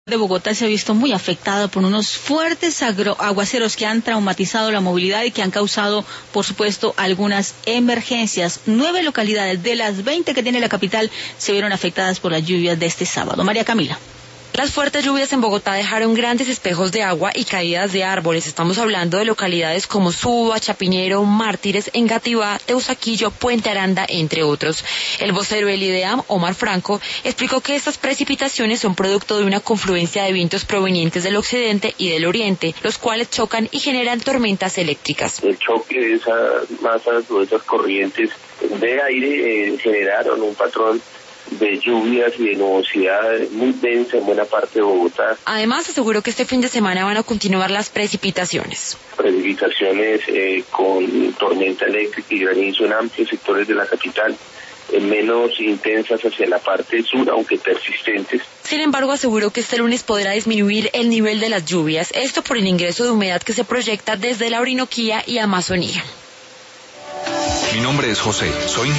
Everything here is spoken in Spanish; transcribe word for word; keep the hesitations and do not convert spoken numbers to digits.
De Bogotá se ha visto muy afectado por unos fuertes agro aguaceros que han traumatizado la movilidad y que han causado, por supuesto, algunas emergencias. Nueve localidades de las veinte que tiene la capital se vieron afectadas por las lluvias de este sábado. María Camila. Las fuertes lluvias en Bogotá dejaron grandes espejos de agua y caídas de árboles. Estamos hablando de localidades como Suba, Chapinero, Mártires, Engativá, Teusaquillo, Puente Aranda, entre otros. El vocero del IDEAM, Omar Franco, explicó que estas precipitaciones son producto de una confluencia de vientos provenientes del occidente y del oriente, los cuales chocan y generan tormentas eléctricas. El choque de esas masas o esas corrientes de aire eh, generaron un patrón de lluvias y de nubosidad muy densa en buena parte de Bogotá. Además, aseguró que este fin de semana van a continuar las precipitaciones. Precipitaciones eh, con tormenta eléctrica y granizo en amplios sectores de la capital, eh, menos intensas hacia la parte sur, aunque persistentes. Sin embargo, aseguró que este lunes podrá disminuir el nivel de las lluvias, esto por el ingreso de humedad que se proyecta desde la Orinoquía y Amazonía. Mi nombre es José, soy